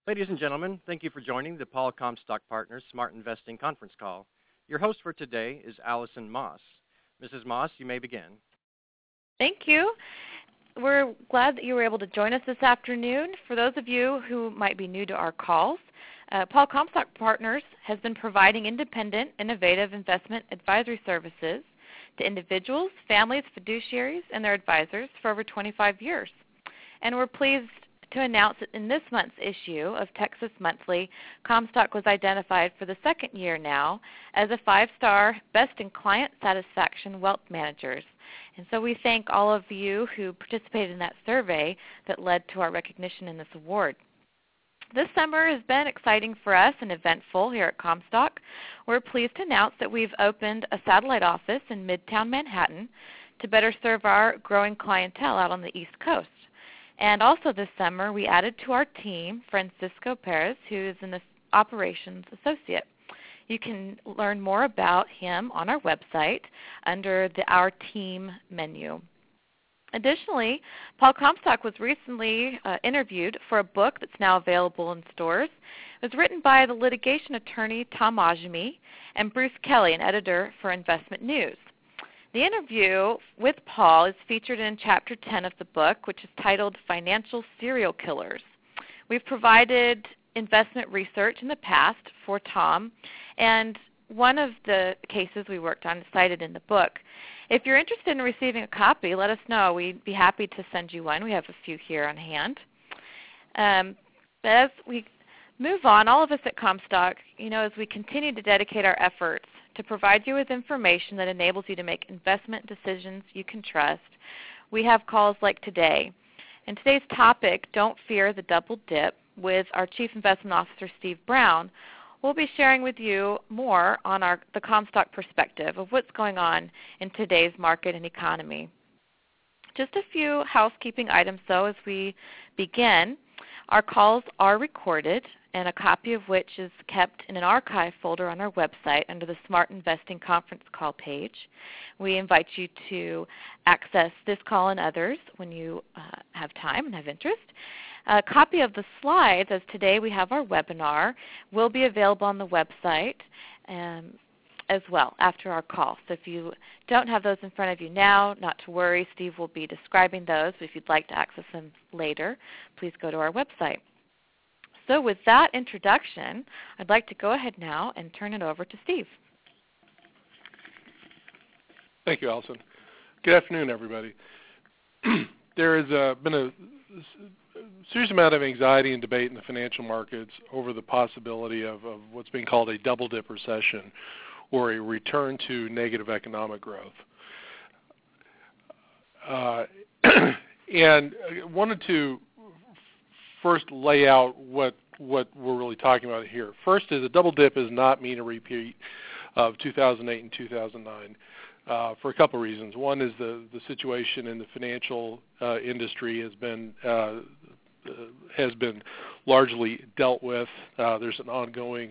Ladies and gentlemen, thank you for joining the Paul Comstock Partners Smart Investing Conference Call. Your host for today is Allison Moss. Mrs. Moss, you may begin. Thank you. We're glad that you were able to join us this afternoon. For those of you who might be new to our calls, Paul Comstock Partners has been providing independent, innovative investment advisory services to individuals, families, fiduciaries, and their advisors for over 25 years. And we're pleased to announce that in this month's issue of Texas Monthly, Comstock was identified for the second year now as a 5-star Best in Client Satisfaction Wealth Managers. And so we thank all of you who participated in that survey that led to our recognition in this award. This summer has been exciting for us and eventful here at Comstock. We're pleased to announce that we've opened a satellite office in Midtown Manhattan to better serve our growing clientele out on the East Coast. And also this summer, we added to our team Francisco Perez, who is an operations associate. You can learn more about him on our website under the Our Team menu. Additionally, Paul Comstock was recently interviewed for a book that's now available in stores. It was written by the litigation attorney Tom Ajami and Bruce Kelly, an editor for Investment News. The interview with Paul is featured in Chapter 10 of the book, which is titled Financial Serial Killers. We've provided investment research in the past for Tom, and one of the cases we worked on is cited in the book. If you're interested in receiving a copy, let us know. We'd be happy to send you one. We have a few here on hand. But as we move on, all of us at Comstock, as we continue to dedicate our efforts to provide you with information that enables you to make investment decisions you can trust, we have calls like today. And today's topic, Don't Fear the Double Dip, with our Chief Investment Officer, Steve Brown. We'll be sharing with you more on the Comstock perspective of what's going on in today's market and economy. Just a few housekeeping items, though, as we begin. Our calls are recorded, and a copy of which is kept in an archive folder on our website under the Smart Investing Conference Call page. We invite you to access this call and others when you have time and have interest. A copy of the slides, as today we have our webinar, will be available on the website as well after our call. So if you don't have those in front of you now, not to worry. Steve will be describing those. But if you'd like to access them later, please go to our website. So with that introduction, I'd like to go ahead now and turn it over to Steve. Thank you, Allison. Good afternoon, everybody. There has been a serious amount of anxiety and debate in the financial markets over the possibility of what's being called a double dip recession, or a return to negative economic growth. And I wanted to first lay out what we're really talking about here. First is a double dip does not mean a repeat of 2008 and 2009 for a couple of reasons. One is the situation in the financial industry has been largely dealt with. There's an ongoing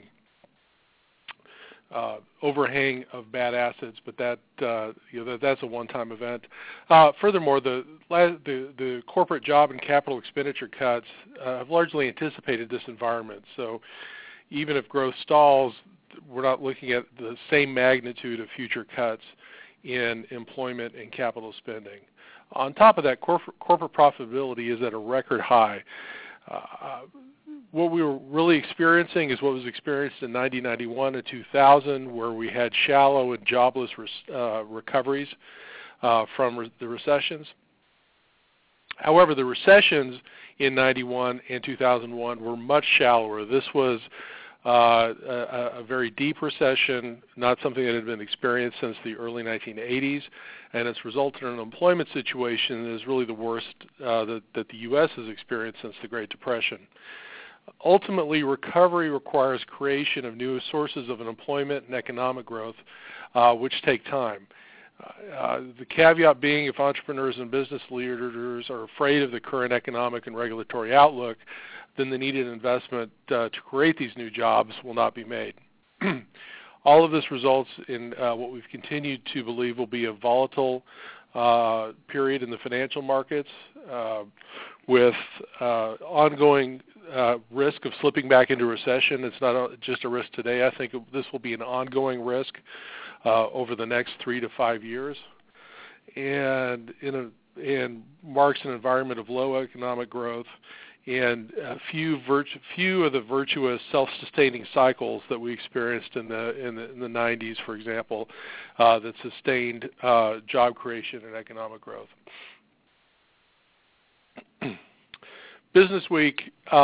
overhang of bad assets, but that's a one-time event. Furthermore, the corporate job and capital expenditure cuts have largely anticipated this environment. So even if growth stalls, we're not looking at the same magnitude of future cuts in employment and capital spending. On top of that, corporate profitability is at a record high. What we were really experiencing is what was experienced in 1991 and 2000, where we had shallow and jobless recoveries from the recessions. However, the recessions in 91 and 2001 were much shallower. This was a very deep recession, not something that had been experienced since the early 1980s, and it's resulted in an employment situation that is really the worst that the U.S. has experienced since the Great Depression. Ultimately, recovery requires creation of new sources of employment and economic growth, which take time. The caveat being, if entrepreneurs and business leaders are afraid of the current economic and regulatory outlook, then the needed investment to create these new jobs will not be made. All of this results in what we've continued to believe will be a volatile period in the financial markets with ongoing risk of slipping back into recession. It's not just a risk today. I think this will be an ongoing risk over the next 3 to 5 years, and marks an environment of low economic growth and few of the virtuous self-sustaining cycles that we experienced in the 90s, for example, that sustained job creation and economic growth. Business Week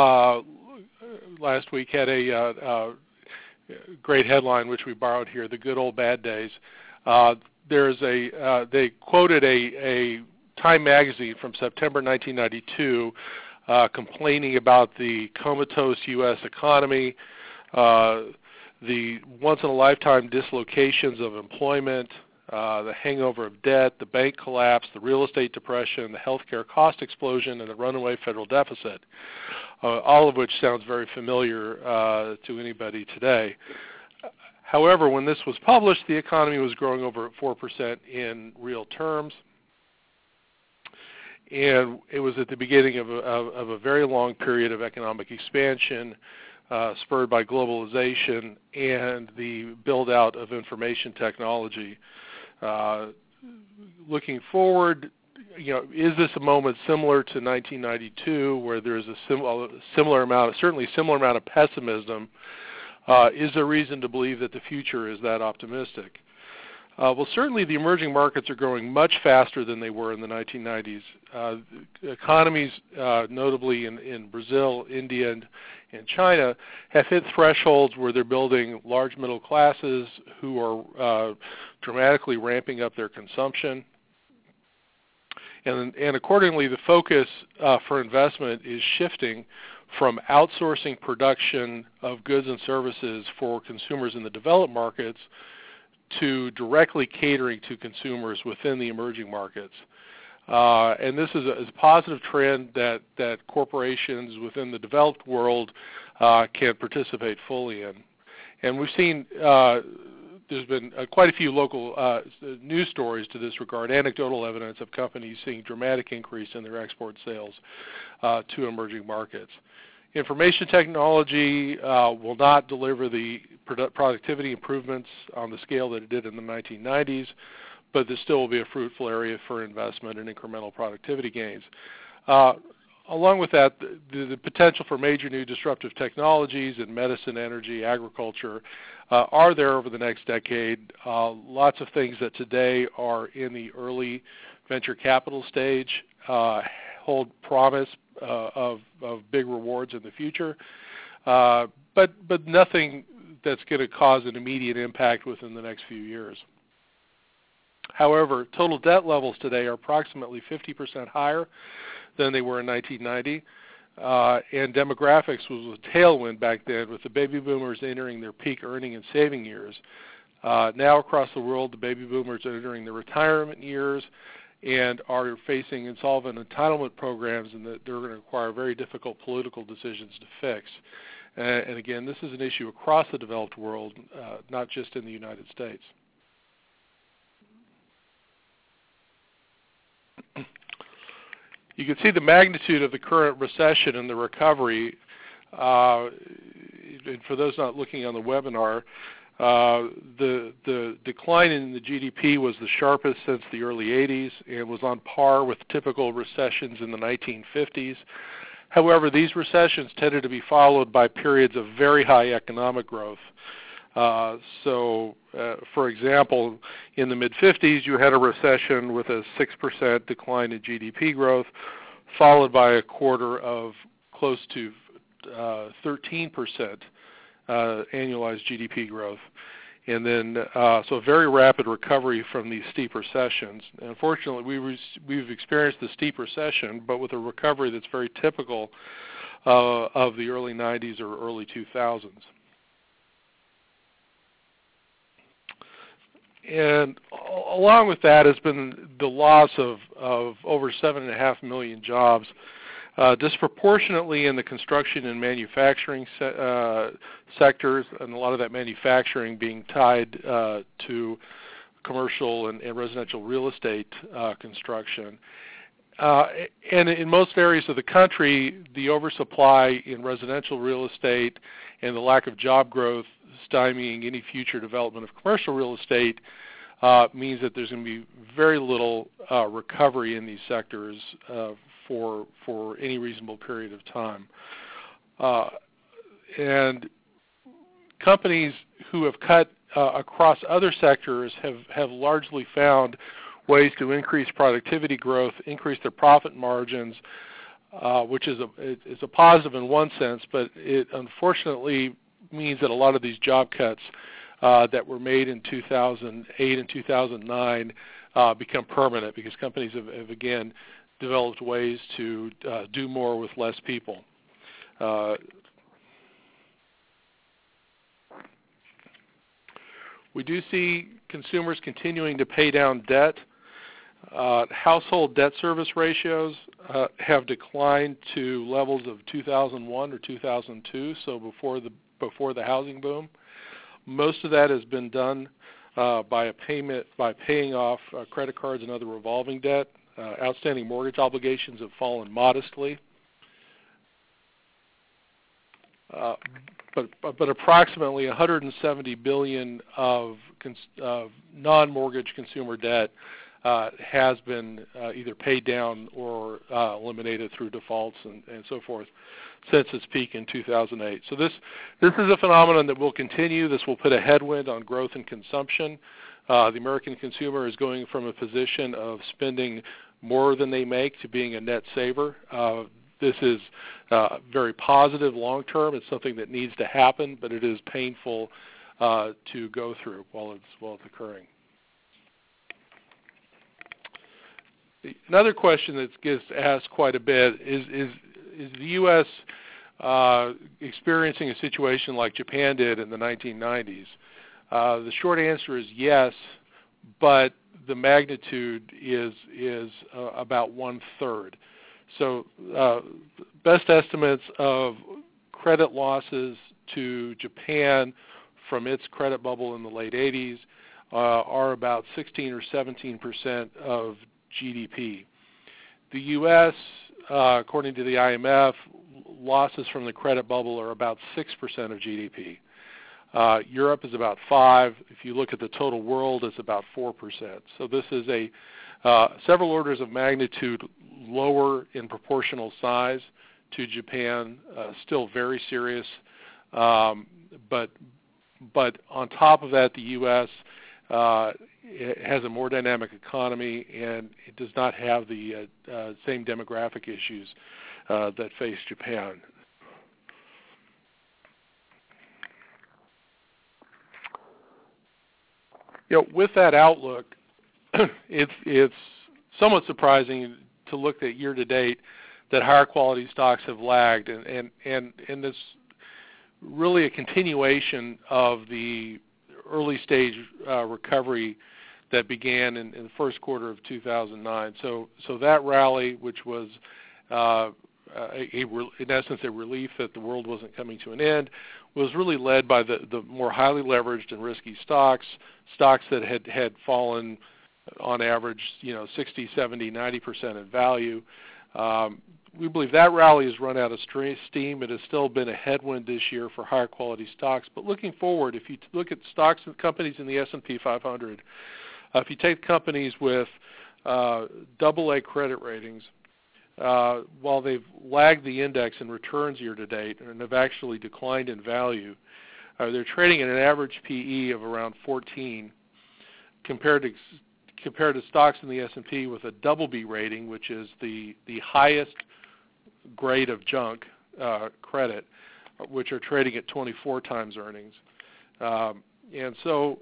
last week had a great headline, which we borrowed here: "The Good Old Bad Days." They quoted a Time magazine from September 1992 complaining about the comatose U.S. economy, the once-in-a-lifetime dislocations of employment, the hangover of debt, the bank collapse, the real estate depression, the healthcare cost explosion, and the runaway federal deficit, all of which sounds very familiar to anybody today. However, when this was published, the economy was growing over 4% in real terms, and it was at the beginning of a very long period of economic expansion, spurred by globalization and the build-out of information technology. Looking forward, is this a moment similar to 1992, where there's a similar amount of pessimism? Is there reason to believe that the future is that optimistic? Well, certainly the emerging markets are growing much faster than they were in the 1990s. Economies, notably in Brazil, India, and China, have hit thresholds where they're building large middle classes who are dramatically ramping up their consumption. And accordingly, the focus for investment is shifting from outsourcing production of goods and services for consumers in the developed markets to directly catering to consumers within the emerging markets. And this is a positive trend that corporations within the developed world can participate fully in. And we've seen there's been quite a few local news stories to this regard, anecdotal evidence of companies seeing dramatic increase in their export sales to emerging markets. Information technology will not deliver the productivity improvements on the scale that it did in the 1990s, but this still will be a fruitful area for investment and incremental productivity gains. Along with that, the potential for major new disruptive technologies in medicine, energy, agriculture are there over the next decade. Lots of things that today are in the early venture capital stage hold promise of big rewards in the future, but nothing that's going to cause an immediate impact within the next few years. However, total debt levels today are approximately 50% higher than they were in 1990, and demographics was a tailwind back then, with the baby boomers entering their peak earning and saving years. Now across the world, the baby boomers are entering their retirement years and are facing insolvent entitlement programs, and that they're going to require very difficult political decisions to fix. And again, this is an issue across the developed world, not just in the United States. You can see the magnitude of the current recession and the recovery. And for those not looking on the webinar, the decline in the GDP was the sharpest since the early 80s and was on par with typical recessions in the 1950s. However, these recessions tended to be followed by periods of very high economic growth. For example, in the mid-50s, you had a recession with a 6% decline in GDP growth, followed by a quarter of close to 13% annualized GDP growth. And then, so a very rapid recovery from these steep recessions. And unfortunately, we've experienced the steep recession, but with a recovery that's very typical of the early 90s or early 2000s. And along with that has been the loss of over 7.5 million jobs, disproportionately in the construction and manufacturing sectors, and a lot of that manufacturing being tied to commercial and residential real estate construction. And in most areas of the country, the oversupply in residential real estate and the lack of job growth stymieing any future development of commercial real estate means that there's going to be very little recovery in these sectors for any reasonable period of time. And companies who have cut across other sectors have largely found ways to increase productivity growth, increase their profit margins, which is a positive in one sense, but it unfortunately means that a lot of these job cuts that were made in 2008 and 2009 become permanent because companies have again developed ways to do more with less people. We do see consumers continuing to pay down debt. Household debt service ratios have declined to levels of 2001 or 2002, so before the housing boom. Most of that has been done by paying off credit cards and other revolving debt. Outstanding mortgage obligations have fallen modestly. But approximately $170 billion of non-mortgage consumer debt has been either paid down or eliminated through defaults and so forth since its peak in 2008. So this is a phenomenon that will continue. This will put a headwind on growth and consumption. The American consumer is going from a position of spending more than they make to being a net saver. This is very positive long term. It's something that needs to happen, but it is painful to go through while it's occurring. Another question that gets asked quite a bit is the U.S. Experiencing a situation like Japan did in the 1990s? The short answer is yes, but the magnitude is about 1/3. So best estimates of credit losses to Japan from its credit bubble in the late 80s are about 16 or 17% of GDP. The U.S., according to the IMF, losses from the credit bubble are about 6% of GDP. Europe is about 5%. If you look at the total world, it's about 4%. So this is several orders of magnitude lower in proportional size to Japan, still very serious. But on top of that, the U.S. Has a more dynamic economy, and it does not have the same demographic issues that face Japan. With that outlook, it's somewhat surprising to look at year to date that higher quality stocks have lagged, and this really a continuation of the early stage recovery that began in the first quarter of 2009. So that rally, which was in essence a relief that the world wasn't coming to an end, was really led by the more highly leveraged and risky stocks that had fallen on average 60, 70, 90% in value. We believe that rally has run out of steam. It has still been a headwind this year for higher quality stocks. But looking forward, if you look at stocks and companies in the S&P 500, if you take companies with AA credit ratings, while they've lagged the index in returns year to date and have actually declined in value, they're trading at an average PE of around 14 compared to stocks in the S&P with a BB rating, which is the highest grade of junk credit, which are trading at 24 times earnings. And so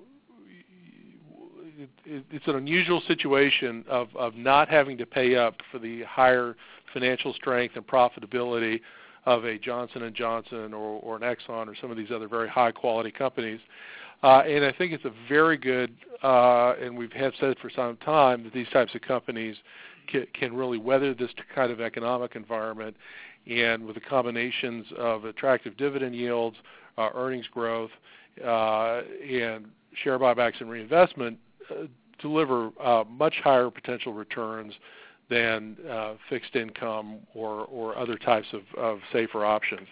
it's an unusual situation of not having to pay up for the higher financial strength and profitability of a Johnson & Johnson or an Exxon or some of these other very high-quality companies. And I think it's a very good, and we have said for some time, that these types of companies can really weather this kind of economic environment, and with the combinations of attractive dividend yields, earnings growth, and share buybacks and reinvestment, deliver much higher potential returns than fixed income or other types of safer options.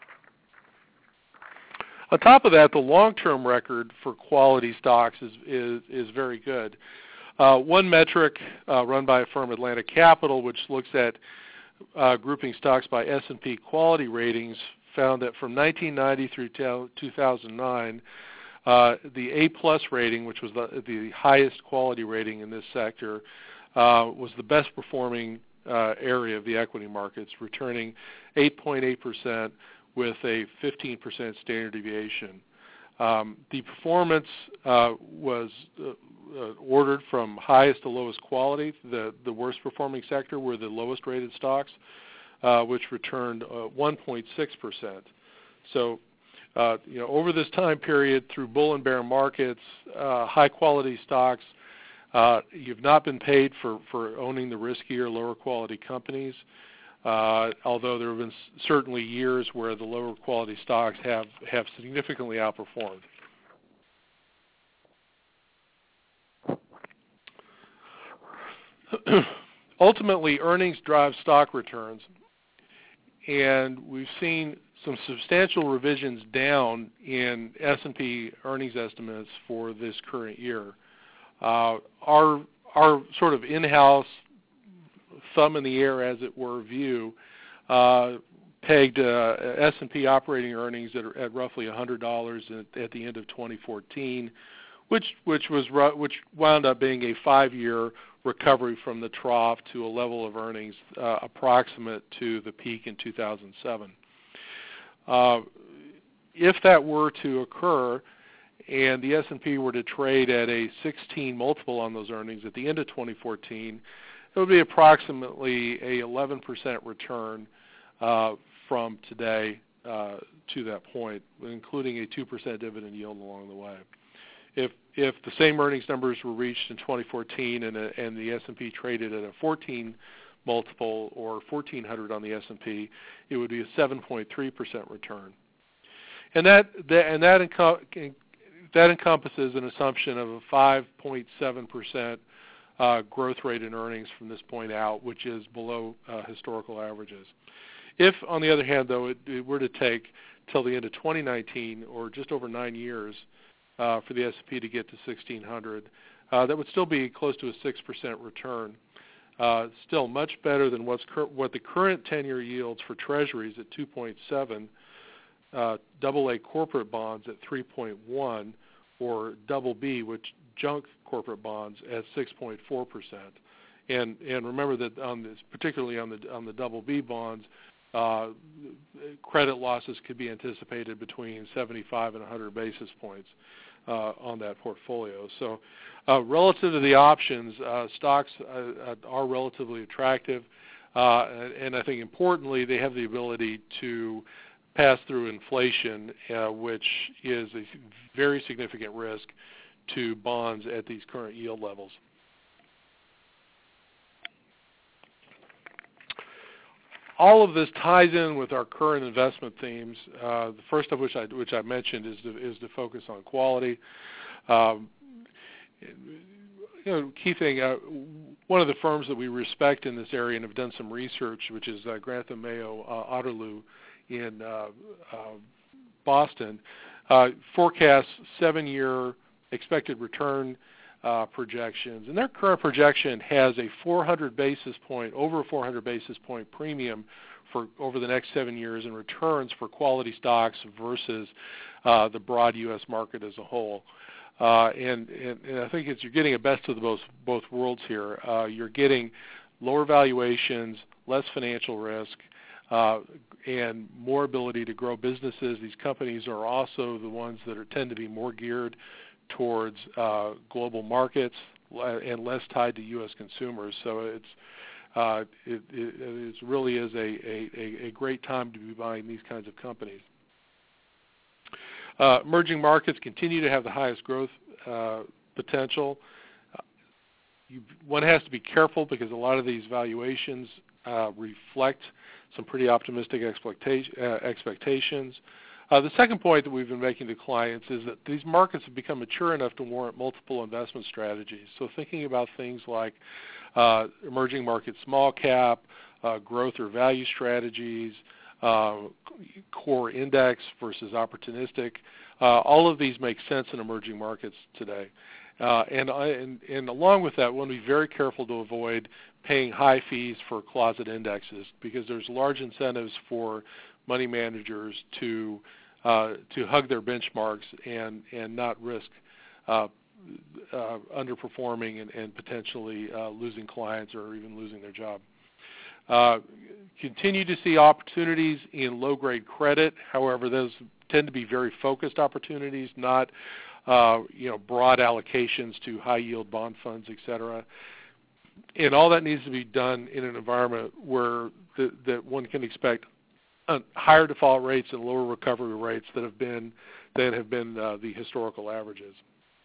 On top of that, the long-term record for quality stocks is very good. One metric run by a firm, Atlantic Capital, which looks at grouping stocks by S&P quality ratings, found that from 1990 through 2009, the A+ rating, which was the highest quality rating in this sector, was the best performing area of the equity markets, returning 8.8% with a 15% standard deviation. The performance was ordered from highest to lowest quality. The worst performing sector were the lowest rated stocks, which returned 1.6%. So, over this time period, through bull and bear markets, high quality stocks, you've not been paid for owning the riskier, lower quality companies. Although there have been certainly years where the lower quality stocks have significantly outperformed. Ultimately, earnings drive stock returns, and we've seen some substantial revisions down in S&P earnings estimates for this current year. Our sort of in-house thumb in the air, as it were, view pegged S&P operating earnings at roughly $100 at the end of 2014, which wound up being a 5-year recovery from the trough to a level of earnings approximate to the peak in 2007. If that were to occur, and the S&P were to trade at a 16 multiple on those earnings at the end of 2014, it would be approximately a 11% return from today to that point, including a 2% dividend yield along the way. If the same earnings numbers were reached in 2014 and the S&P traded at a 14 multiple or 1,400 on the S&P, it would be a 7.3% return. And that encompasses an assumption of a 5.7% growth rate in earnings from this point out, which is below historical averages. If, on the other hand, though, it were to take till the end of 2019, or just over 9 years, for the S&P to get to 1,600, that would still be close to a 6% return. Still much better than what the current 10-year yields for Treasuries at 2.7, AA corporate bonds at 3.1, or BB, which junk corporate bonds at 6.4%. And remember that particularly on the BB bonds, credit losses could be anticipated between 75 and 100 basis points on that portfolio. So relative to the options, stocks are relatively attractive, and I think importantly they have the ability to pass through inflation, which is a very significant risk to bonds at these current yield levels. All of this ties in with our current investment themes. The first of which I mentioned is to focus on quality. Key thing. One of the firms that we respect in this area and have done some research, which is Grantham Mayo Otterloo in Boston, forecasts 7-year expected return projections, and their current projection has a over a 400 basis point premium for over the next 7 years in returns for quality stocks versus the broad U.S. market as a whole. And I think you're getting a best of both worlds here. You're getting lower valuations, less financial risk, and more ability to grow businesses. These companies are also the ones that tend to be more geared towards global markets and less tied to U.S. consumers. So it really is a great time to be buying these kinds of companies. Emerging markets continue to have the highest growth potential. One has to be careful because a lot of these valuations reflect some pretty optimistic expectations. The second point that we've been making to clients is that these markets have become mature enough to warrant multiple investment strategies. So thinking about things like emerging market small cap, growth or value strategies, core index versus opportunistic, all of these make sense in emerging markets today. And along with that, we want to be very careful to avoid paying high fees for closet indexes, because there's large incentives for money managers to hug their benchmarks and not risk underperforming and potentially losing clients or even losing their job. Continue to see opportunities in low-grade credit. However, those tend to be very focused opportunities, not broad allocations to high-yield bond funds, et cetera. And all that needs to be done in an environment where that one can expect higher default rates and lower recovery rates that have been the historical averages.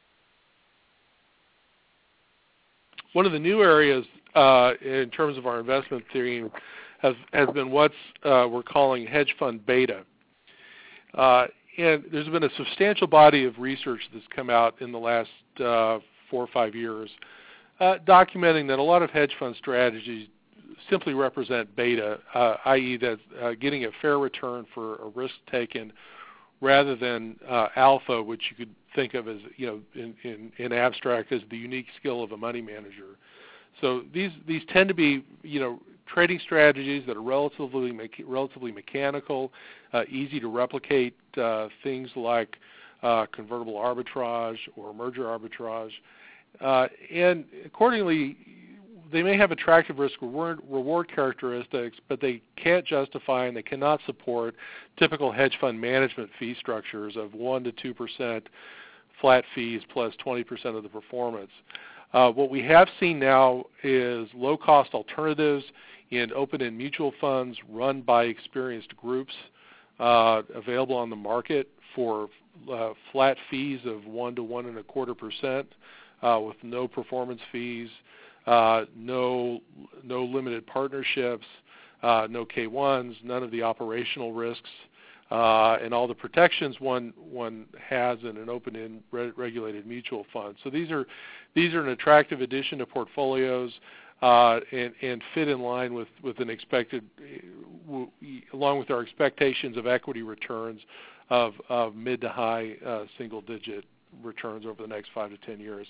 One of the new areas in terms of our investment theme has been what's we're calling hedge fund beta. And there's been a substantial body of research that's come out in the last 4 or 5 years documenting that a lot of hedge fund strategies simply represent beta, i.e. that getting a fair return for a risk taken rather than alpha, which you could think of as, in abstract as the unique skill of a money manager. So these tend to be, trading strategies that are relatively mechanical, easy to replicate, things like convertible arbitrage or merger arbitrage, and accordingly, they may have attractive risk-reward characteristics, but they can't justify and they cannot support typical hedge fund management fee structures of 1% to 2% flat fees plus 20% of the performance. What we have seen now is low-cost alternatives in open-end mutual funds run by experienced groups available on the market for flat fees of 1% to 1.25% with no performance fees. No limited partnerships, no K1s, none of the operational risks, and all the protections one has in an open-end regulated mutual fund. So these are an attractive addition to portfolios and fit in line with an expected, along with our expectations of equity returns of mid to high single-digit returns over the next 5 to 10 years.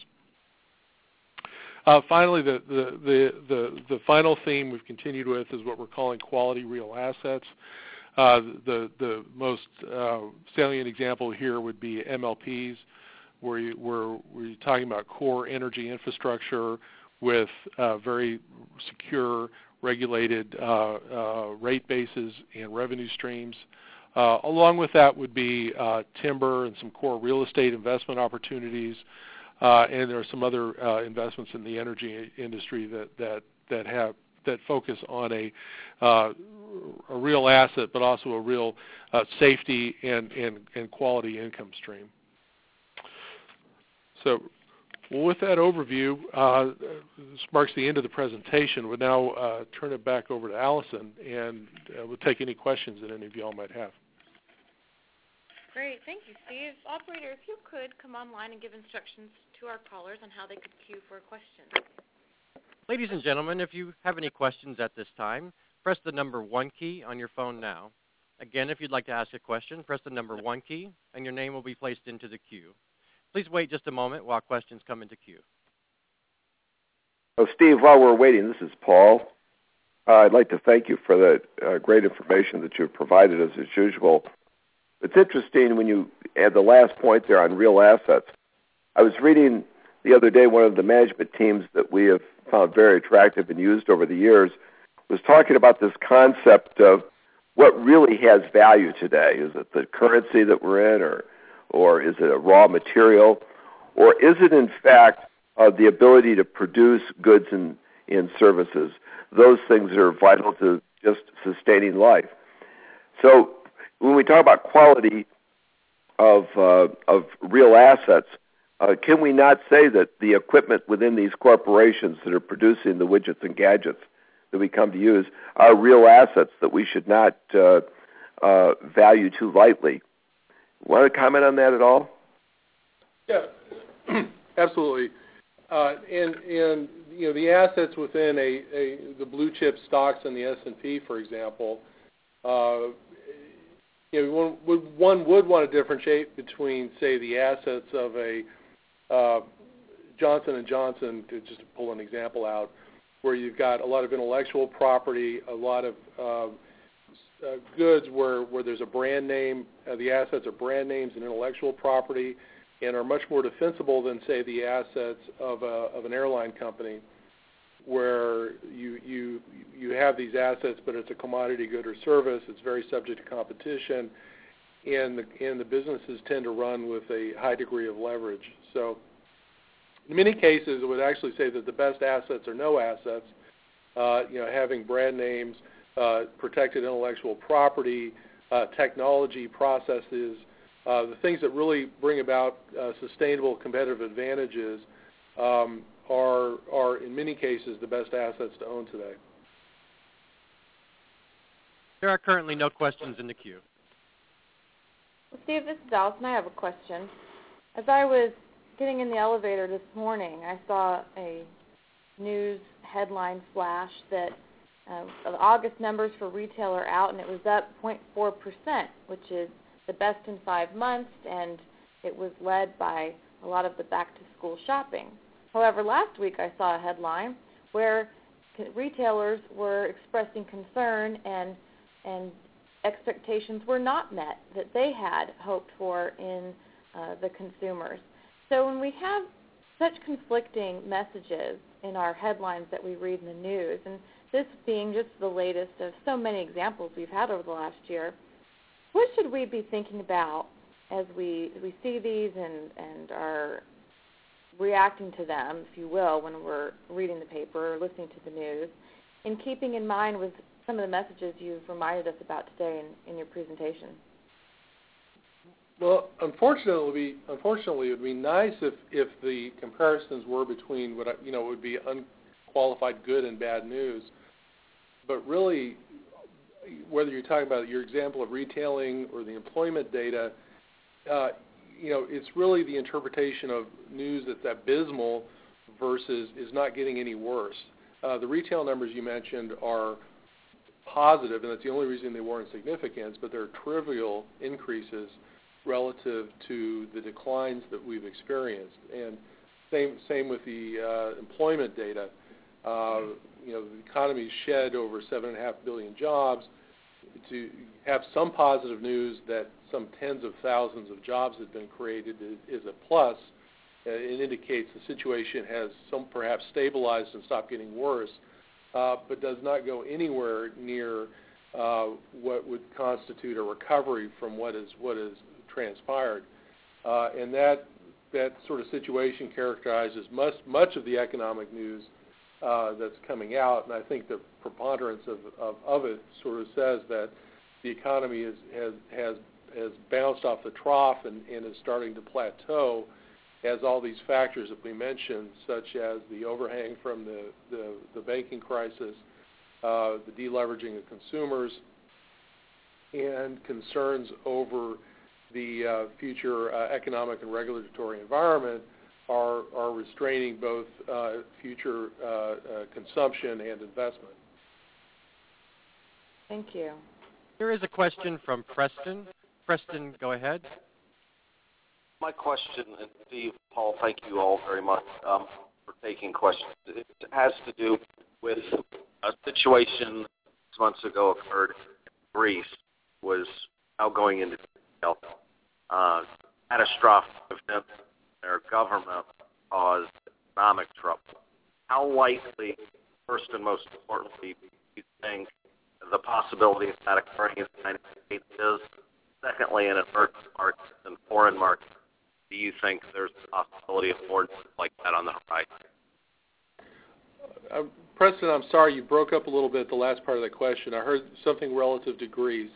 Finally, the final theme we've continued with is what we're calling quality real assets. The most salient example here would be MLPs, where we're talking about core energy infrastructure with very secure, regulated rate bases and revenue streams. Along with that would be timber and some core real estate investment opportunities. And there are some other investments in the energy industry that focus on a real asset, but also a real safety and quality income stream. So, with that overview, this marks the end of the presentation. We'll now turn it back over to Allison, and we'll take any questions that any of y'all might have. Great. Thank you, Steve. Operator, if you could come online and give instructions to our callers on how they could queue for a question. Ladies and gentlemen, if you have any questions at this time, press the number 1 key on your phone now. Again, if you'd like to ask a question, press the number 1 key, and your name will be placed into the queue. Please wait just a moment while questions come into queue. Oh, Steve, while we're waiting, this is Paul. I'd like to thank you for the great information that you've provided us as usual. It's interesting when you add the last point there on real assets. I was reading the other day one of the management teams that we have found very attractive and used over the years was talking about this concept of what really has value today. Is it the currency that we're in, or is it a raw material, or is it in fact the ability to produce goods and services, those things that are vital to just sustaining life. So when we talk about quality of real assets, can we not say that the equipment within these corporations that are producing the widgets and gadgets that we come to use are real assets that we should not value too lightly? Want to comment on that at all? Yeah, absolutely. And the assets within the blue chip stocks in the S&P, for example, one would want to differentiate between, say, the assets of a Johnson & Johnson, to just pull an example out, where you've got a lot of intellectual property, a lot of goods where there's a brand name. The assets are brand names and intellectual property, and are much more defensible than, say, the assets of an airline company, where you have these assets, but it's a commodity good or service. It's very subject to competition, and the businesses tend to run with a high degree of leverage. So in many cases, I would actually say that the best assets are no assets. Having brand names, protected intellectual property, technology, processes, the things that really bring about sustainable competitive advantages are in many cases the best assets to own today. There are currently no questions in the queue. Well, Steve, this is Allison. I have a question. As I was getting in the elevator this morning, I saw a news headline flash that the August numbers for retail are out, and it was up 0.4%, which is the best in 5 months, and it was led by a lot of the back-to-school shopping. However, last week I saw a headline where retailers were expressing concern and expectations were not met that they had hoped for in the consumers. So when we have such conflicting messages in our headlines that we read in the news, and this being just the latest of so many examples we've had over the last year, what should we be thinking about as we see these and are reacting to them, if you will, when we're reading the paper or listening to the news, and keeping in mind with some of the messages you've reminded us about today in your presentation? Well, unfortunately, it would be nice if the comparisons were between what would be unqualified good and bad news. But really, whether you're talking about your example of retailing or the employment data, it's really the interpretation of news that's abysmal versus is not getting any worse. The retail numbers you mentioned are positive, and that's the only reason they weren't significant, but they're trivial increases relative to the declines that we've experienced. And same with the employment data. The economy's shed over 7.5 billion jobs. To have some positive news that some tens of thousands of jobs have been created is a plus. It indicates the situation has perhaps stabilized and stopped getting worse, but does not go anywhere near what would constitute a recovery from what is transpired. And that sort of situation characterizes much of the economic news that's coming out, and I think the preponderance of it sort of says that the economy has bounced off the trough and is starting to plateau, as all these factors that we mentioned, such as the overhang from the banking crisis, the deleveraging of consumers, and concerns over the future economic and regulatory environment are restraining both future consumption and investment. Thank you. There is a question from Preston. Preston, go ahead. My question, and Steve, Paul, thank you all very much for taking questions. It has to do with a situation 6 months ago occurred in Greece, was now going into detail. Catastrophic event. Their government caused economic trouble. How likely, first and most importantly, do you think the possibility of that occurring in the United States is? Secondly, in emerging markets and foreign markets, do you think there's a possibility of more like that on the horizon? Preston, I'm sorry, you broke up a little bit the last part of the question. I heard something relative to Greece.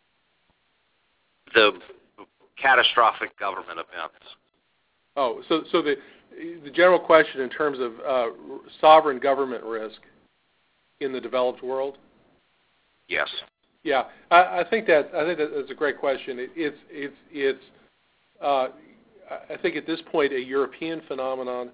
The catastrophic government events. Oh, so the general question in terms of sovereign government risk in the developed world? Yes. Yeah, I think that's a great question. I think at this point a European phenomenon.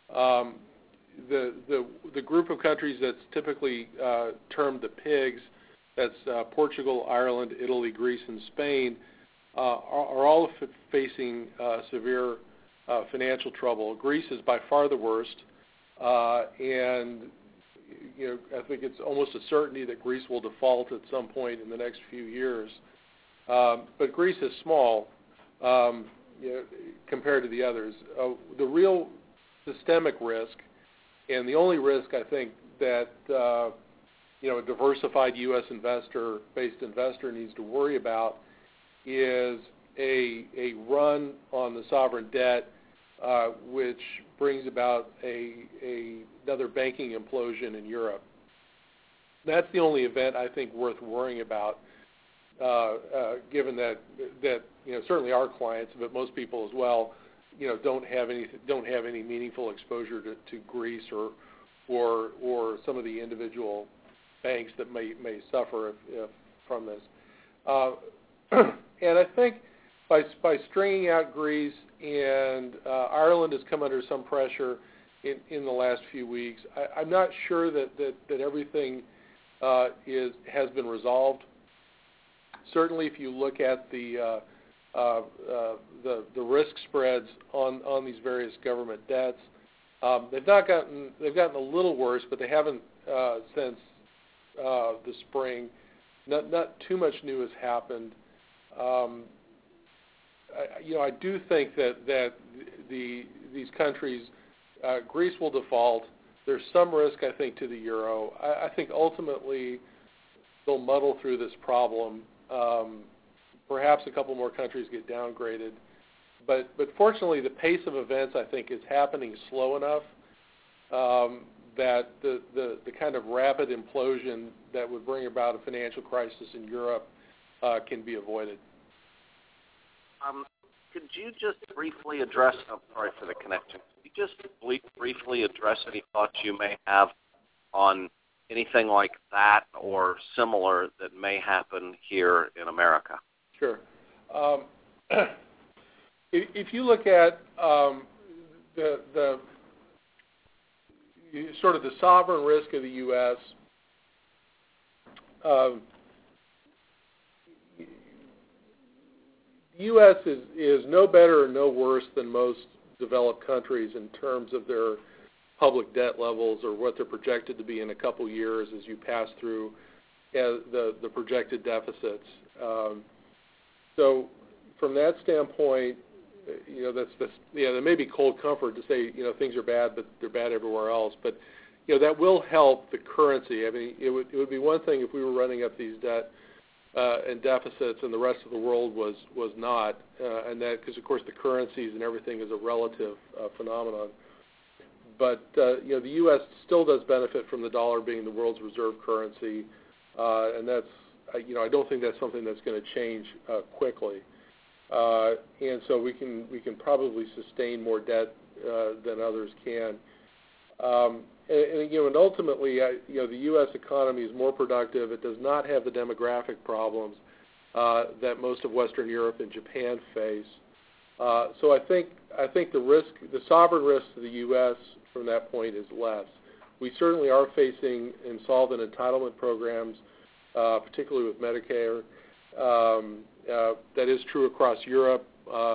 The group of countries that's typically termed the PIGS, that's Portugal, Ireland, Italy, Greece, and Spain, are all facing severe financial trouble. Greece is by far the worst, and I think it's almost a certainty that Greece will default at some point in the next few years. But Greece is small compared to the others. The real systemic risk, and the only risk I think that a diversified U.S. based investor needs to worry about, is a run on the sovereign debt, which brings about another banking implosion in Europe. That's the only event I think worth worrying about, given that certainly our clients, but most people as well, don't have any meaningful exposure to Greece or some of the individual banks that may suffer from this. And I think by stringing out Greece, and Ireland has come under some pressure in the last few weeks, I'm not sure that everything has been resolved. Certainly, if you look at the risk spreads on these various government debts, they've gotten a little worse, but they haven't since the spring. Not too much new has happened. I do think that these countries, Greece will default. There's some risk, I think, to the euro. I think ultimately they'll muddle through this problem. Perhaps a couple more countries get downgraded. But fortunately, the pace of events, I think, is happening slow enough that the kind of rapid implosion that would bring about a financial crisis in Europe can be avoided. Could you just briefly address, sorry for the connection, could you just briefly address any thoughts you may have on anything like that or similar that may happen here in America? Sure. If you look at the sort of the sovereign risk of the U.S., the U.S. is no better or no worse than most developed countries in terms of their public debt levels or what they're projected to be in a couple years as you pass through the projected deficits. So from that standpoint, there may be cold comfort to say things are bad, but they're bad everywhere else. But that will help the currency. I mean, it would be one thing if we were running up these debt and deficits, and the rest of the world was not, and that because of course the currencies and everything is a relative phenomenon. But the U.S. still does benefit from the dollar being the world's reserve currency, and that's I don't think that's something that's going to change quickly. And so we can probably sustain more debt than others can. And ultimately, the U.S. economy is more productive. It does not have the demographic problems that most of Western Europe and Japan face. So I think the sovereign risk to the U.S. from that point is less. We certainly are facing insolvent entitlement programs, particularly with Medicare. That is true across Europe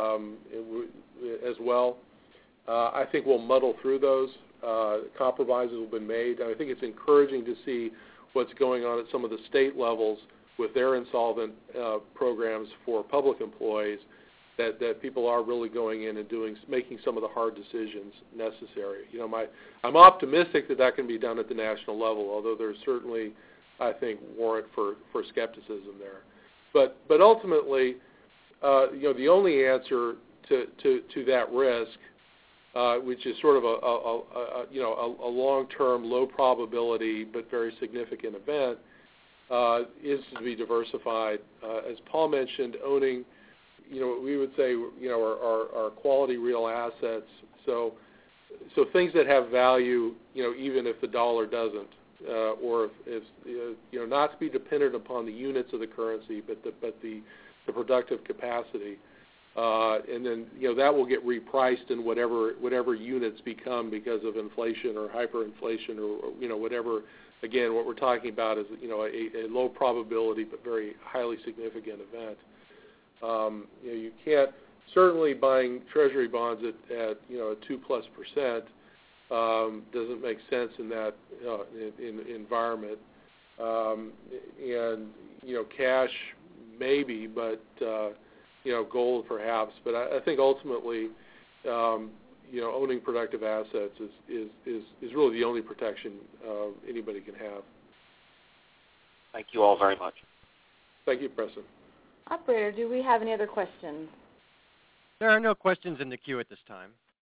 as well. I think we'll muddle through those. Compromises have been made. And I think it's encouraging to see what's going on at some of the state levels with their insolvent programs for public employees, that people are really going in and making some of the hard decisions necessary. I'm optimistic that can be done at the national level, although there's certainly, I think, warrant for skepticism there. But ultimately, the only answer to that risk, which is sort of a long-term, low probability but very significant event, is to be diversified. As Paul mentioned, owning, we would say, our quality real assets. So things that have value, even if the dollar doesn't. or if not to be dependent upon the units of the currency, but the productive capacity. And then that will get repriced in whatever units become because of inflation or hyperinflation or whatever. Again, what we're talking about is a low probability but very highly significant event. You can't, certainly buying Treasury bonds at 2+% doesn't make sense in that in environment. And cash maybe, but gold perhaps. But I think ultimately, owning productive assets is really the only protection anybody can have. Thank you all very much. Thank you, Preston. Operator, do we have any other questions? There are no questions in the queue at this time.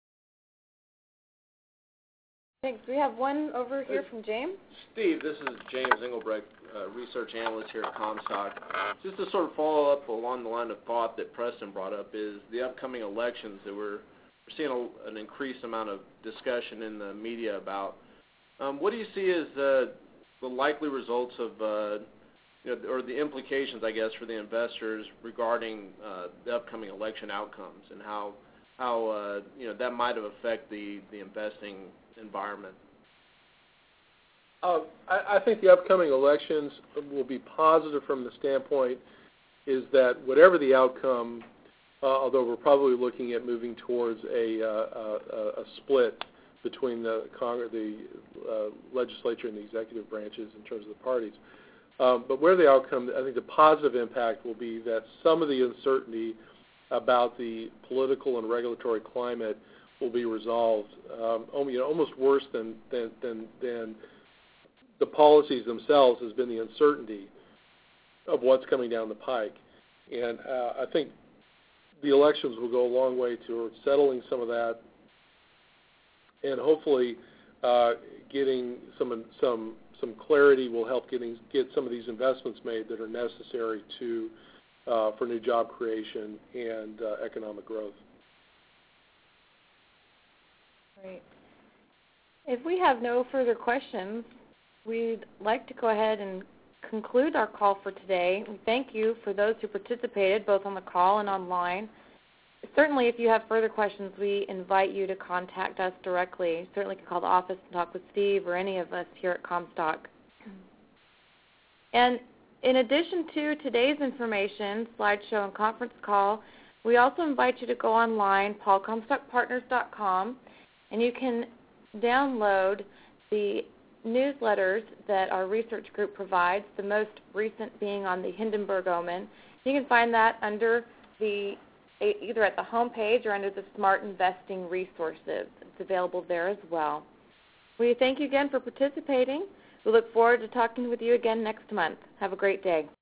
Thanks. We have one over here from James. Steve, this is James Engelbrecht, research analyst here at Comstock. Just to sort of follow up along the line of thought that Preston brought up is the upcoming elections that we're seeing an increased amount of discussion in the media about. What do you see as the likely results of, or the implications, I guess, for the investors regarding the upcoming election outcomes and how that might have affected the investing environment? I think the upcoming elections will be positive from the standpoint is that whatever the outcome, although we're probably looking at moving towards a split between the legislature and the executive branches in terms of the parties. But where the outcome, I think the positive impact will be that some of the uncertainty about the political and regulatory climate will be resolved. Almost worse than the policies themselves has been the uncertainty of what's coming down the pike. And I think the elections will go a long way towards settling some of that, and hopefully getting some clarity will help get some of these investments made that are necessary for new job creation and economic growth. Great. If we have no further questions, we'd like to go ahead and conclude our call for today. We thank you for those who participated both on the call and online. Certainly, if you have further questions, we invite you to contact us directly. You certainly can call the office and talk with Steve or any of us here at Comstock. And in addition to today's information, slideshow, and conference call, we also invite you to go online, paulcomstockpartners.com, and you can download the newsletters that our research group provides, the most recent being on the Hindenburg Omen. You can find that under either at the home page or under the Smart Investing Resources. It's available there as well. We thank you again for participating. We look forward to talking with you again next month. Have a great day.